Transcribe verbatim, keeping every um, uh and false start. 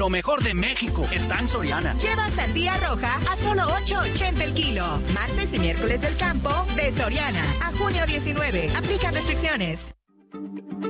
lo mejor de México está en Soriana. Lleva sandía roja a solo ocho ochenta el kilo. Martes y miércoles del campo de Soriana. A junio diecinueve. Aplican restricciones.